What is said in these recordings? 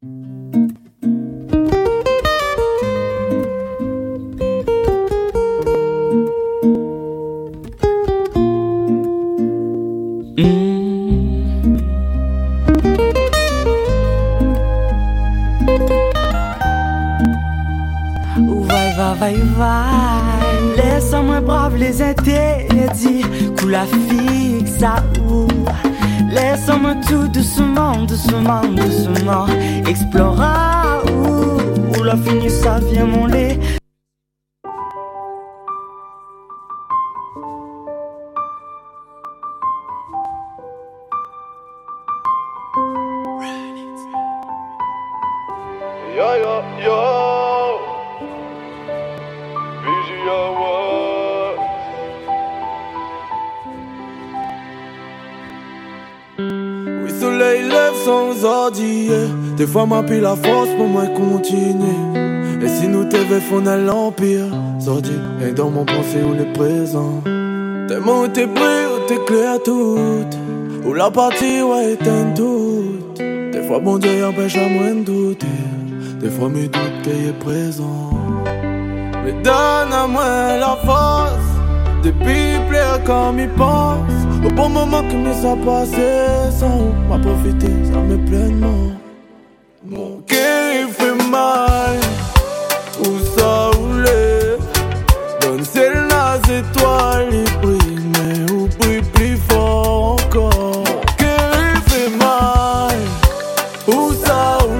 Vai, laisse-moi brave les interdits, coup la fixe à où. Laisse-moi tout doucement, doucement, doucement, explorer où la fini ça vient mon lait. Yo yo yo. Oui, soleil lève sans ordi. Des fois m'appuie la force pour moi continuer. Et si nous t'avons fond à l'empire, sordi, et dans mon pensée où le présent. Tes mots t'es pris ou t'es clair tout. Ou la partie ouais éteint tout. Des fois bon Dieu empêche à moins de douter. Des fois mes doutes qu'il est présent. Mais donne à moi la force depuis plaire comme il pense. Au bon moment que me ça passé sans m'a profité, ça me pleinement. Mon cœur il fait mal. Où ça roule. Donne celle là étoiles il brille. Mais où brille plus fort encore. Mon cœur il fait mal. Où ça roule.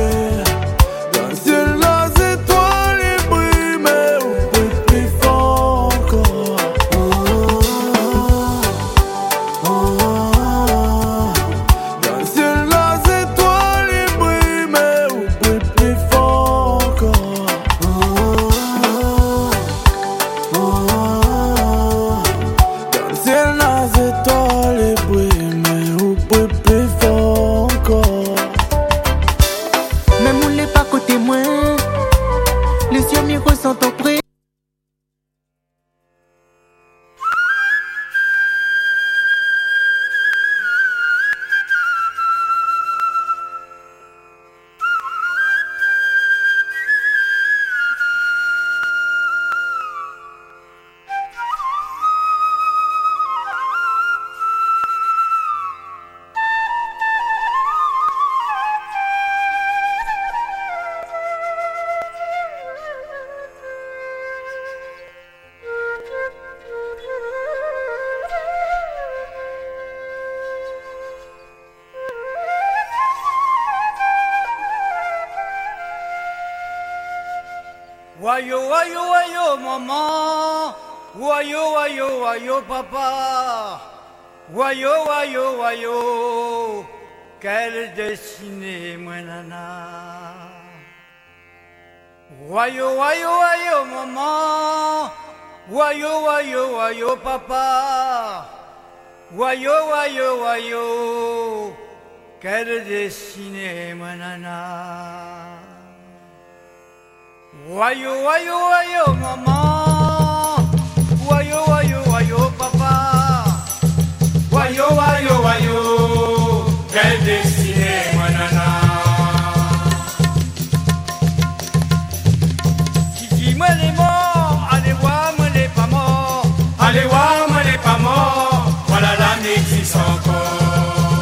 Wayo, wayo, wayo, maman. Wayo, wayo, wayo, papa. Wayo, wayo, wayo. Quelle destinée, moi, nana. Wayo, wayo, wayo, maman. Wayo, wayo, wayo, papa. Wayo, wayo, wayo. Quelle destinée, moi, nana. Wayo, wayo, wayo, maman. Wayo, wayo, wayo, papa. Wayo, wayo, wayo. Quelle destinée, moi, nana. Dis-moi les morts, allez voir, moi les pas morts. Allez voir, moi les pas morts. Voilà l'année existe encore.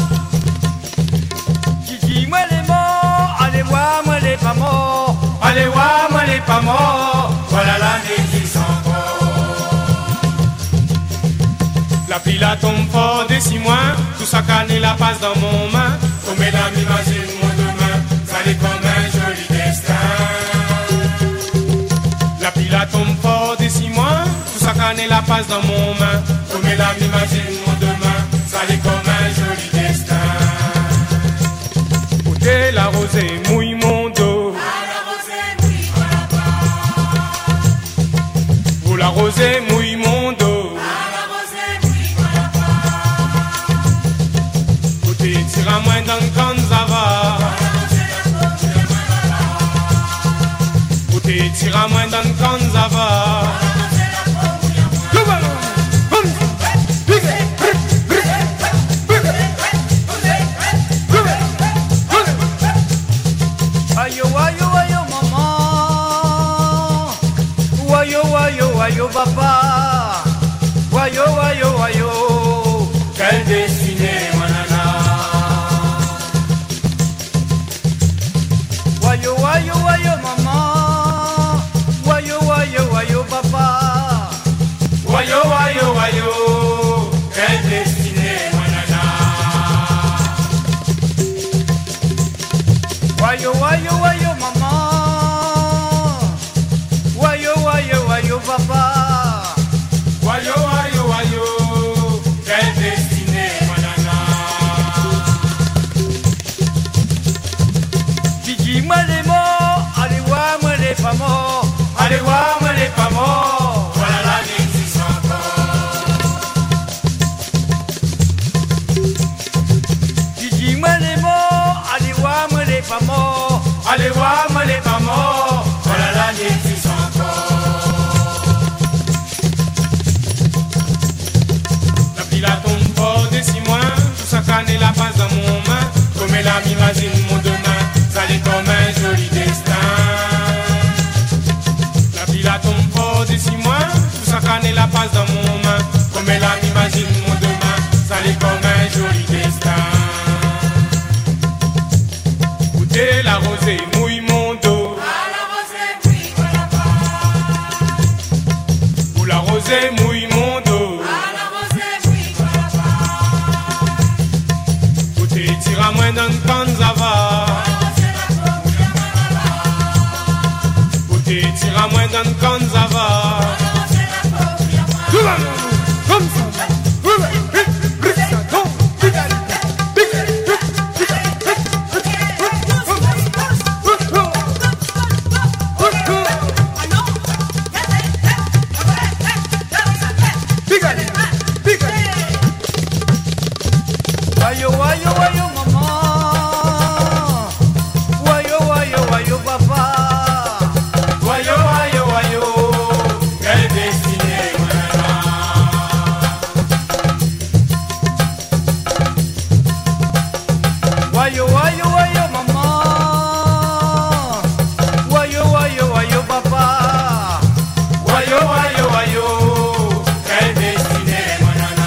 Dis-moi les morts, allez voir, moi les pas morts. Allez voir, moi les pas morts, voilà l'année qui s'envole. La pluie la tombe fort des 6 mois, tout ça canne la passe dans mon main. Comme mesdames imagine mon demain, ça l'est comme un joli destin. La pluie la tombe fort des 6 mois, tout ça canne la passe dans mon main. Comme mesdames imagine mon demain, ça l'est comme un joli destin. Côté la rosée mouille mon dos. La rosée mouille mon dos. La rosée mouille mon dos. Côté tire à moins dans le canzava. Côté tire à moins dans le canzava. wayo papa, wayo wayo wayo, quelle destinée manana. Wayo wayo wayo maman, wayo wayo wayo papa, wayo wayo wayo, quelle destinée manana. Wayo wayo wayo maman, wayo wayo wayo papa, wayo wayo wayo, quelle destinée manana. Dis-moi les mots, allez voir moi les pas morts, allez voir moi les pas morts, voilà la existe encore. Dis-moi les mots, allez voir moi les pas morts, allez voir moi les pas morts, voilà la existe encore. La pile à tombe fort des 6 mois, tout ça canne la base dans mon main, comme elle m'imagine mon demain, ça l'est comme un joli destin. La pile à tombe fort des 6 mois, tout ça canne la base dans mon main, comme elle m'imagine mon demain, ça l'est comme un joli destin. Goûtez la rosée, mouille mon dos. La rosée mouille la part. Ou la rosée mouille mon dos. La rosée mouille la part. Goûtez, tire à moins d'un canzava. Goûtez, tire à moins d'un canzava. Comme ça. Wayo wayo wayo maman, wayo wayo wayo papa, wayo wayo wayo, quelle destinée manana. Wayo wayo wayo maman, wayo wayo wayo papa, wayo wayo wayo, quelle destinée manana.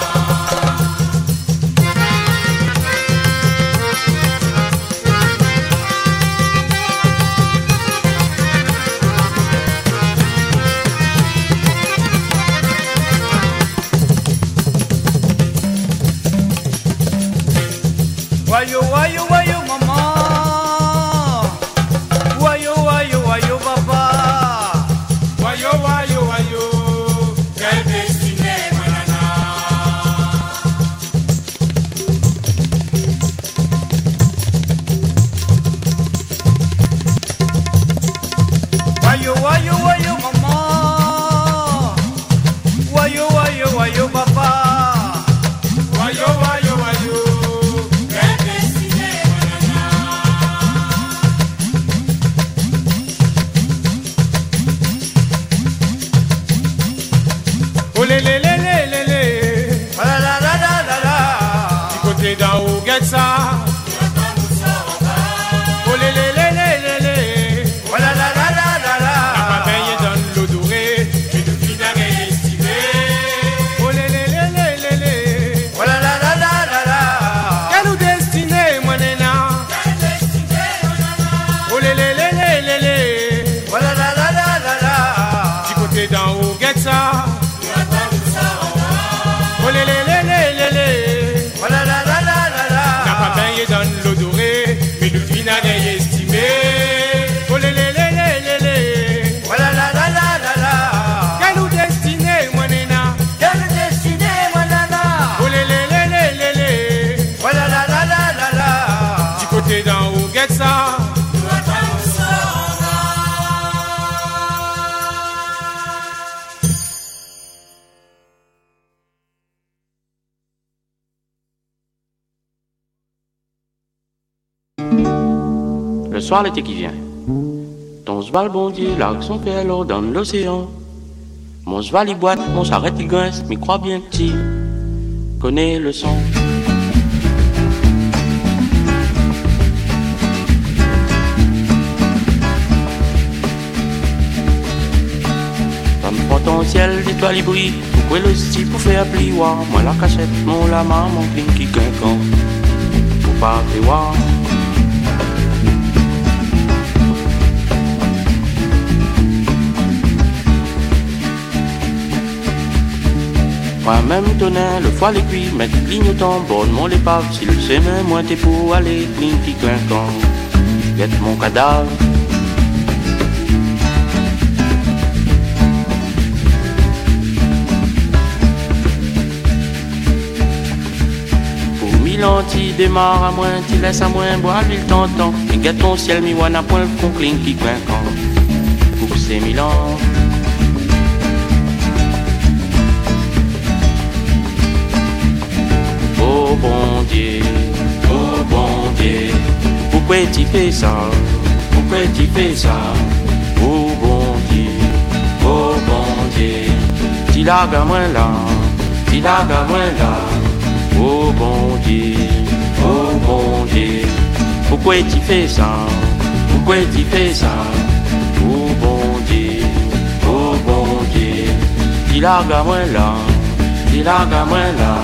Wayo wayo wayo maman, wayo wayo wayo papa, wayo wayo wayo, quelle destinée manana. Wayo wayo wayo maman, wayo wayo wayo papa, wayo wayo wayo, quelle destinée manana. Oh lé lé lé lé lé lé, ah la la la la la la, du côté d'en haut, get ça. Oh lé lé lé lé lé lé, oh la la la la la la, la papaye dans l'eau dorée, et de fin à estimé. Oh lé lé lé lé lé lé, oh la la la la la la, quelle destinée mon nena. Oh lé lé lé lé lé lé, oh la la la la la la, du côté d'en haut, get ça. Oh lé lé lé lé lé lé, oh la la la la la la, la papaye dans l'eau dorée, mais le fin à estimé. Oh lé lé lé lé lé lé, oh la la la la la la, quelle destinée mon nena. Quelle destinée mon nana. Oh lé lé lé lé lé lé, oh la la la la la la, du côté d'en haut, get ça. Le soir, l'été qui vient. Ton cheval bondier largue son pélo dans l'océan. Mon cheval il boite, mon charrette il grince, mais crois bien petit, connais le son. Ça me prend ton ciel d'étoiles brille. Pourquoi le style pour faire pli, moi la cachette, mon la maman, clean qui quinquant. Pour pas te voir. Moi-même tonnerre, le foie les cuits, mais tu clignotant, bonne mon l'épave, si le sémin, moi t'es pour aller, clean qui clinquant, guette mon cadavre. Pour mille ans, tu démarres à moins, tu laisses à moins, boire l'huile t'entends, et guette ton ciel, mi wana point le con, clean qui clinquant, pour ces 1000 ans. Oh bon Dieu, pourquoi tu fais ça? Pourquoi tu fais ça? Oh bon Dieu, tu la gamin là, tu la gamin là. Oh bon Dieu, pourquoi tu fais ça? Pourquoi tu fais ça? Oh bon Dieu, tu la gamin là, tu la gamin là.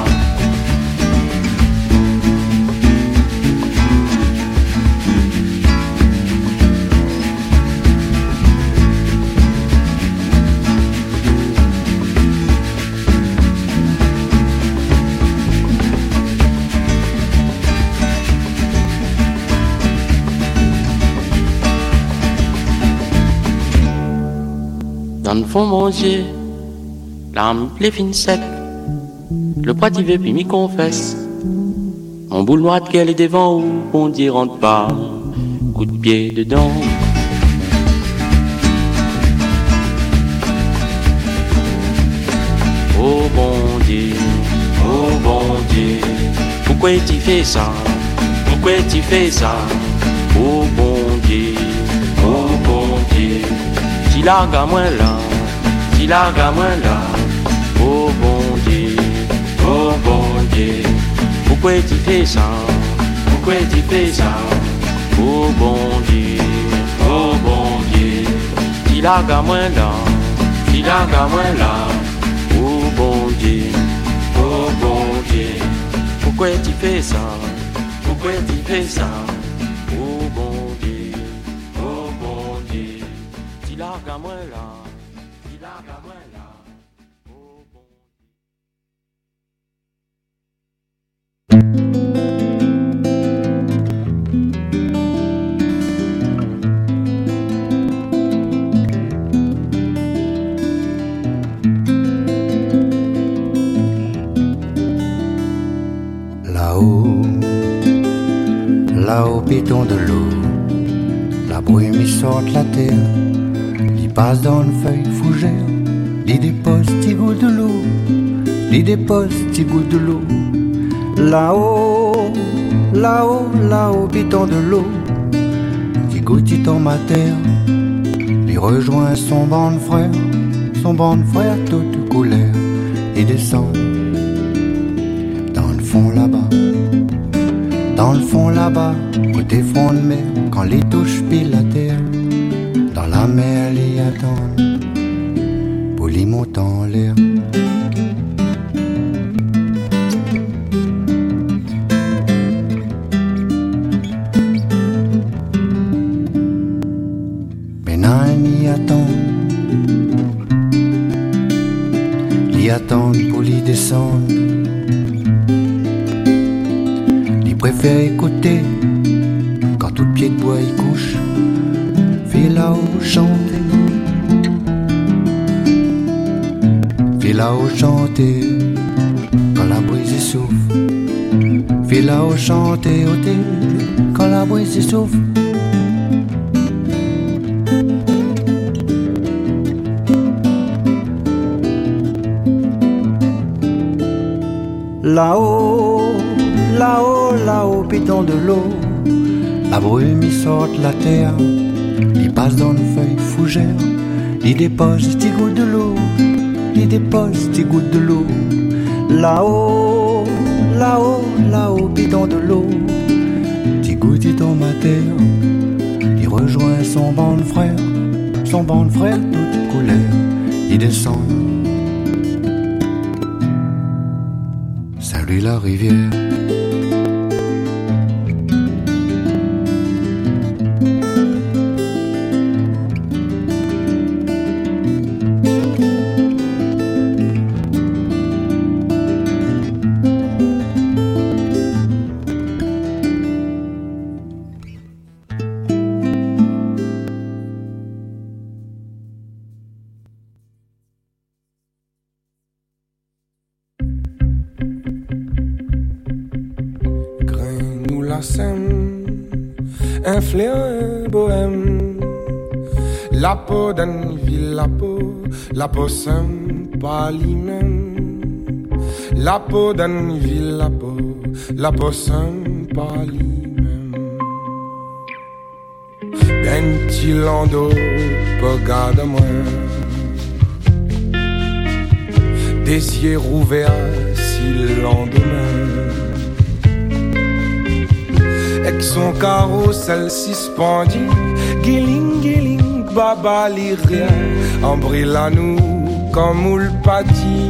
Dans le fond, mon Dieu, l'âme les fines sec, le poitivet puis m'y confesse. Mon boule noir de gueule est devant où, bon Dieu rentre pas, coup de pied dedans. Oh bon Dieu, pourquoi tu fais ça? Pourquoi tu fais ça? Oh bon Dieu, si la gamin là, si la gamin là. Oh bon Dieu, pourquoi tu fais ça? Pourquoi tu fais ça? Oh bon Dieu, si la gamin là, si la gamin là. Oh bon Dieu, pourquoi tu fais ça? Pourquoi tu fais ça? Oh bon Dieu, si la gamin là, si la gamin là. Oh bon Là-haut, béton de l'eau, la brume y sort de la terre, il passe dans une feuille fougère, il dépose petit goût de l'eau, il dépose petit goût de l'eau. Là-haut, là-haut, là-haut, béton de l'eau, petit goût il tombe à terre, il rejoint son banc de frère toute couleur, il descend dans le fond là-bas. Dans le fond là-bas, côté front de mer, quand les touches pile la terre, dans la mer les attendent, pour les monter en l'air. Maintenant ils attendent pour les descendre. Préfère écouter quand tout pied de bois y couche. Fais là-haut chanter, fais là-haut chanter quand la brise souffle. Fais là-haut chanter ôter quand la brise souffle. Là-haut, là-haut, là-haut, pétant de l'eau, la brume y sort de la terre, il passe dans une feuille fougère, il dépose des gouttes de l'eau, il dépose des gouttes de l'eau. Là-haut, là-haut, là-haut, pétant de l'eau, petit goutte il tombe à terre, il rejoint son banc de frère toute couleur, il descend puis la rivière. Un fléau bohème, la peau d'une ville, la peau sympa lui-même. La peau d'une ville, la peau sympa lui-même. Ben petit landau, regarde-moi. Des yeux ouverts si le lendemain. Avec son carrousel suspendu, guiling, guiling, baba l'iria, embrille à nous comme moule pâti.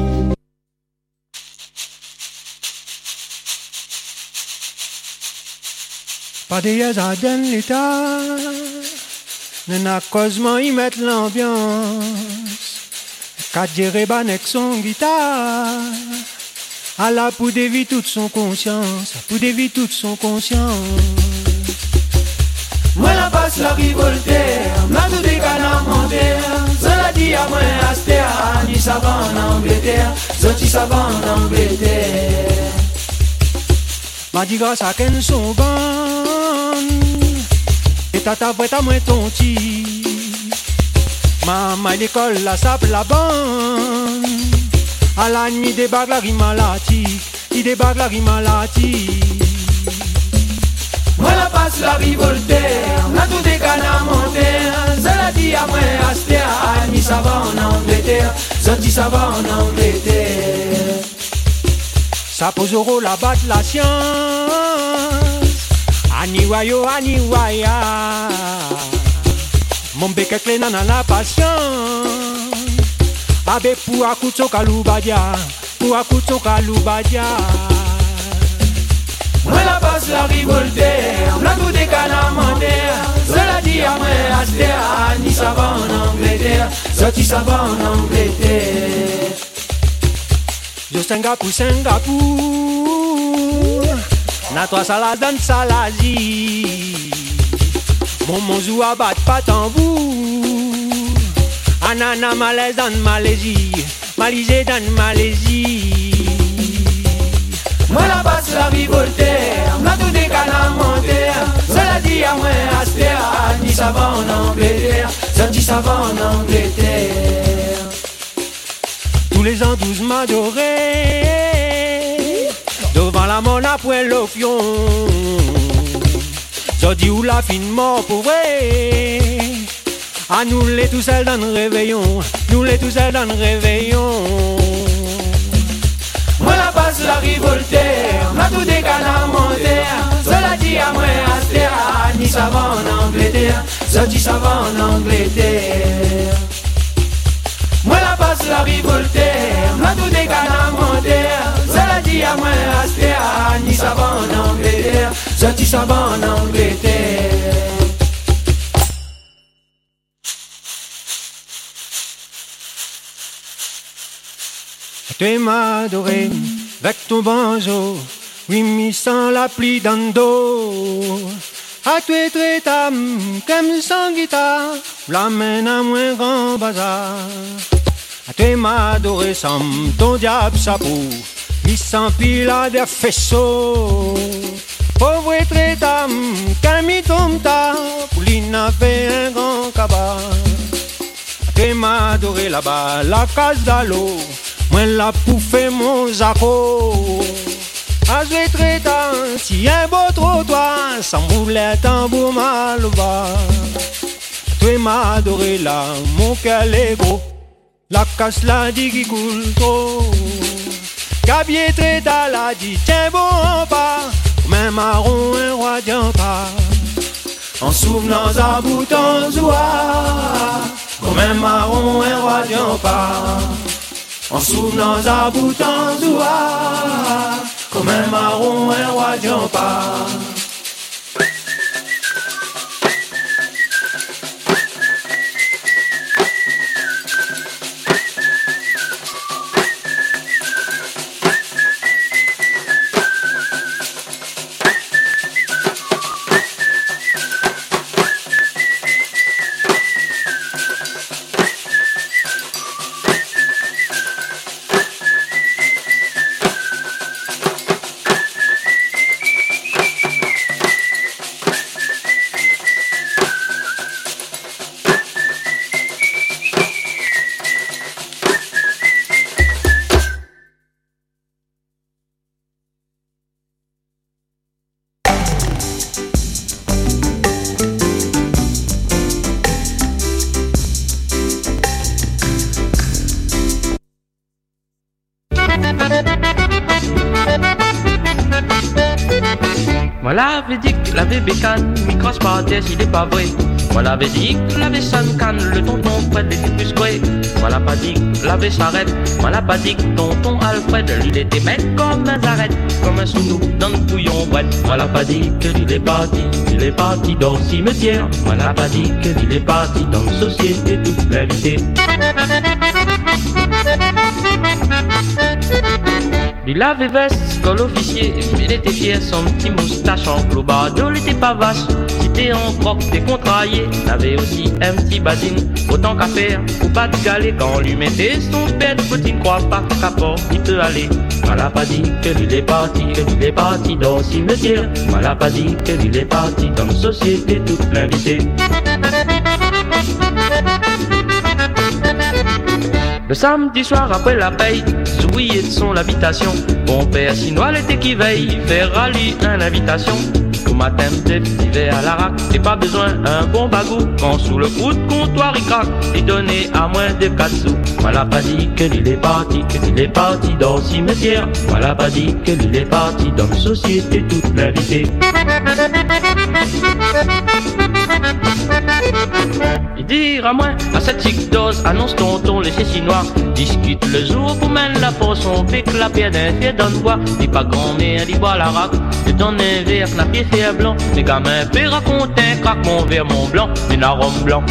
Pas des à donne l'état, n'a causement y mettre l'ambiance. Quatre jéréban avec son guitare. À la pour dévier toute son conscience, pour dévier toute son conscience. Moi la passe la Voltaire, m'a tout décanard montaire. Cela dit à moi Astéa, ni savant en Angleterre, sorti savant en Angleterre. M'a dit grâce à qu'elle sont bonnes, et tata prête à moi ton petit. Maman l'école la sable la bonne. À la nuit débarque la rime malatique, il débarque la rime malatique. Moi la passe la Voltaire, n'a tout des canards montaires. Cela dit à moi Astéa, ni savant en Angleterre, sorti savant en Angleterre. Ça pose au rôle la batte la science, aniwayo aniwaya. Mon bec est plein dans la patience. Abe pour akutso kalubadia, pour akutso kalubadia. Moi la passe la Voltaire, n'a tout des canards montaires. Cela dit à moi Astéa, ni savant en Angleterre, sorti savant en Angleterre. Yo Singapour, na toi salade dans saladi. Mon monzou abat pas tambour. Anana malaise dans Malaisie, Malaisie dans Malaisie. Moi la passe la Voltaire, n'a tout des canards montaires. Cela dit à moi Astéa, ni savant en Angleterre, sorti savant en Angleterre. Tous les ans 12 m'adorer, devant la mort après l'opion. Jodi ou la fin mort pour vrai. À nous les tout seuls dans le réveillon, nous les tout seuls dans le réveillon. Moi la passe la Voltaire, n'a tout des canards montaires. Cela dit à moi Astéa, ni savant en Angleterre, sorti savant en Angleterre. Moi la passe la Voltaire, n'a tout des canards montaires. Cela dit à moi Astéa, ni savant en Angleterre, sorti savant en Angleterre. Tu m'as adoré avec ton banjo, oui, mi sans la pluie dans le dos. À toi très tam, comme sans guitare, l'amène à moins grand bazar. Tu m'as adoré sans ton diable chapeau, mi sans pile à des faisceaux. Pauvre très tam, comme il tombe tard, pour l'inafé un grand cabas. Tu m'as adoré là-bas, la case d'allô. Moi la pouffe mon zaco. À jouer très tard, si un beau trottoir, sans boulet tambour mal bas. Tu m'as adoré là, mon cœur est gros. La casse la dit qui coule trop. Gabier très tard la dit, tiens bon pas. Même marron un roi d'en pas. En souvenant à bout en joie. Comme un marron un roi d'en pas. En souvenant à bout en joie, Son même marron, un roi pas. Moi l'avais dit que la bébé canne, micros parenthèse, il est pas vrai. Moi l'avais dit que la bébé canne, le tonton Fred était plus quoi. Moi l'a pas dit que la bébé s'arrête. Moi l'a pas dit que tonton Alfred, il était bête comme un zarette, comme un sous dans le bouillon bread. Moi l'a pas dit que il est parti dans le cimetière. Moi l'a pas dit que il est parti dans la société toute la vie. Il avait veste comme l'officier, il était fier, son petit moustache en clobado, il était pas vache. C'était en croque, t'es contrarié, il avait aussi un petit badine, autant qu'à faire, ou pas de galet quand on lui mettait son père de poutine, crois pas qu'à port, il peut aller. On l'a pas dit qu'il est parti dans le cimetière. On l'a pas dit qu'il est parti dans la société toute l'invité. Le samedi soir après la paye, souillé de son l'habitation. Bon père chinois l'été qui veille, faire rallye une invitation. Tout matin t'es à la raque, t'es pas besoin un bon bagou. Quand sous le coup de comptoir il craque, il donnait à moins de 4 sous. On l'a pas dit qu'il est parti dans le cimetière. On l'a pas dit qu'il est parti dans la société toute l'invité. Il dira moins à cette chic dose, annonce tonton laissez chinois. Discute le jour pour mener la poisson, fait que la pierre d'un fier donne voix. Dis pas grand-mère, dis bois la raque, je donne un verre, la pied fait blanc. Les gamins fait raconter un craque, mon verre, mon blanc, une arôme blanc.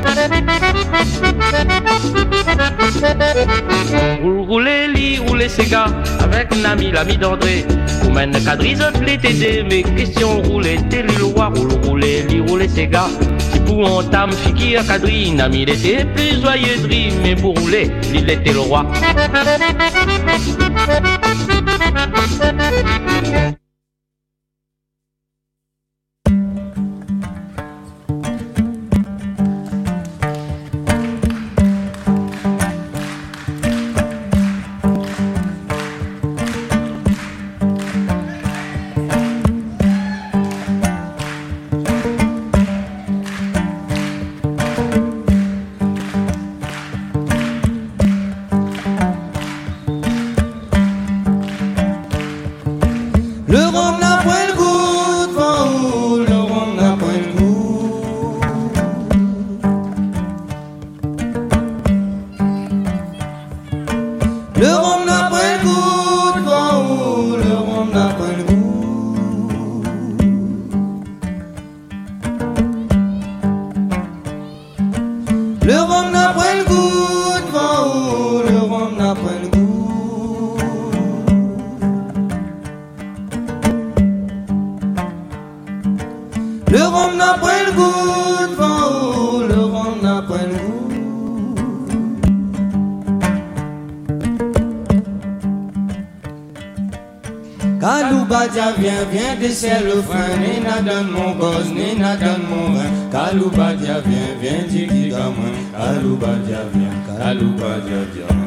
Roulez ses gars, avec un ami, l'ami d'André. Pour mener quadrisote l'été, mes questions roulez, t'es le roi, roulez ses gars. Pour entame fiki à quadrine, ami il était plus joyeux de rire, mais pour rouler, il était le roi. Viens dessert le frein, Nina donne mon gosse, Nina donne mon vin. Kaloubadia viens dire qui gamin. Kaloubadia viens.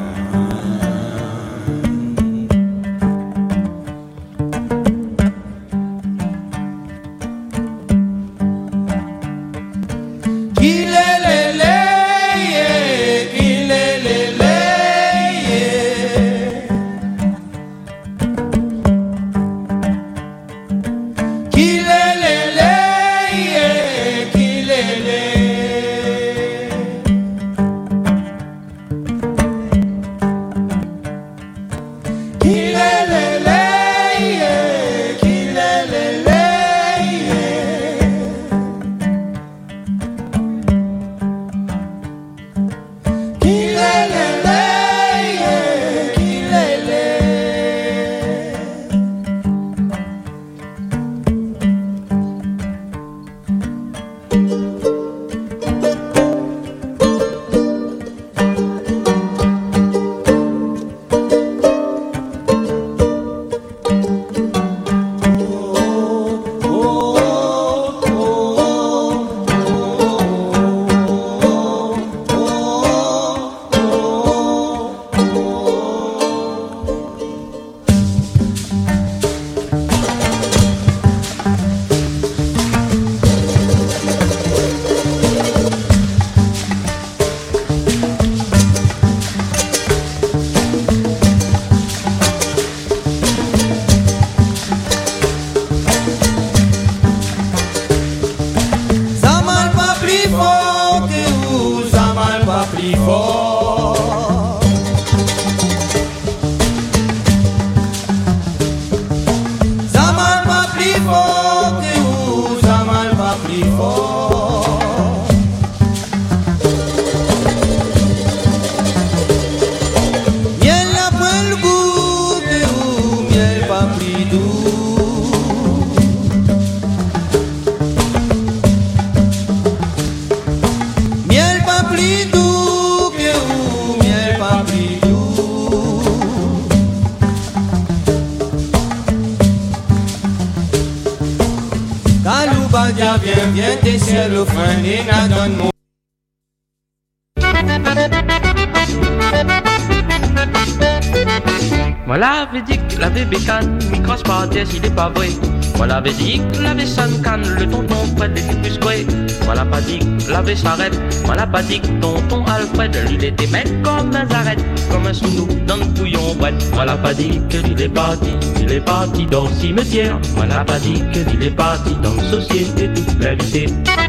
Viens tes ciels au fin des nadon. Moi l'avais dit que la bébé canne, microsse par terre s'il est pas vrai. Moi l'avais dit que la vaisselle canne, le tonton Fred était plus vrai. Moi l'a pas dit que la vaisselle s'arrête. Moi l'a pas dit que tonton Alfred, il était mec comme un zarette, comme un sous dans le bouillon brette. Moi l'a pas dit qu'il est parti dans le cimetière. Moi l'a pas dit qu'il est parti dans la société toute la vie.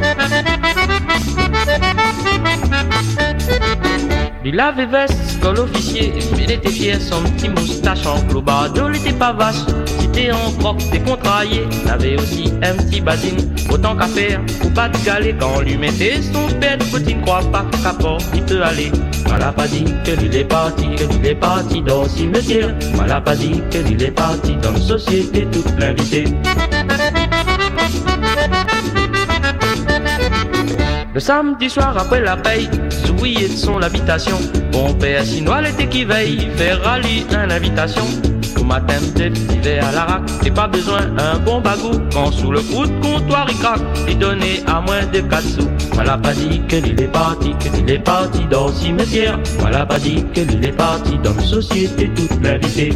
Il avait veste comme l'officier, mais il était fier, son petit moustache en clobado, il était pas vache. C'était en croque, t'es contrarié, il avait aussi un petit badine, autant qu'à faire, ou pas de galet, quand on lui mettait son bête, petit ne croit pas qu'à port, il peut aller. On l'a pas dit qu'il est parti dans le cimetière, on l'a pas dit qu'il est parti dans la société toute l'invité. Le samedi soir après la paye, souillé de son habitation, bon père chinois l'été qui veille, faire rallye une invitation. Tout matin d'hiver à la raque, t'es pas besoin un bon bagou, quand sous le coup de comptoir il craque, il donnait à moins de 4 sous. On l'a pas dit qu'il est parti dans le cimetière, on l'a pas dit qu'il est parti dans la société toute l'invité.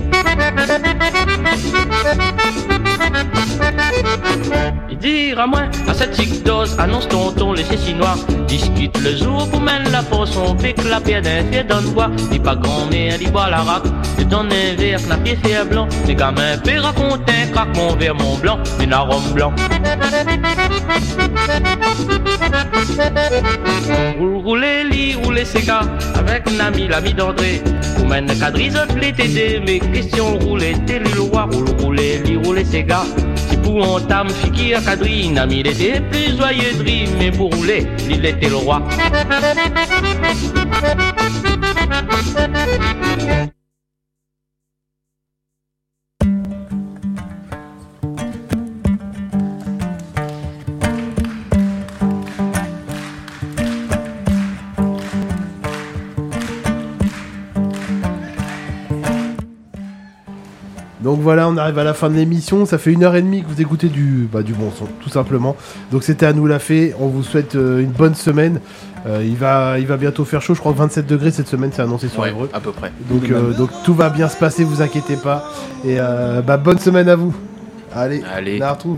Il dira moins à cette chic dose, annonce tonton laissez chinois. Discute le jour pour mener la poisson, fait que la pierre d'un fier donne bois. Dis pas grand-mère, dis bois la raque, je donne un verre, la pied fait blanc. Les gamins fait raconter un craque, mon verre, mon blanc, une arôme blanc. Roulez ses gars, avec un ami, l'ami d'André. Vous mène quadrisote les tétés, mes questions roulez, t'es le roi, roulez ses gars. Si pour on tame, fiki à quadrine, ami, il était plus joyeux de rire, mais pour rouler, il était le roi. Donc voilà, on arrive à la fin de l'émission. Ça fait 1h30 que vous écoutez du bon son, tout simplement. Donc c'était à nous la fée. On vous souhaite une bonne semaine. Il va bientôt faire chaud. Je crois que 27 degrés cette semaine, c'est annoncé sur Évreux. À peu près. Donc tout va bien se passer, vous inquiétez pas. Et bonne semaine à vous. Allez. On la retrouve.